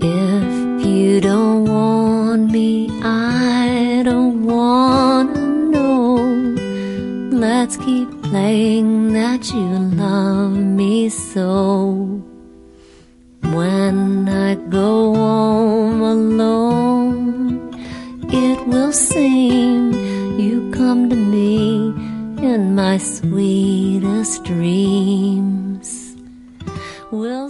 If you don't want me, I don't wanna know. Let's keep playing that you love me so. When I go home alone, it will seem you come to me in my sweetest dreams. Will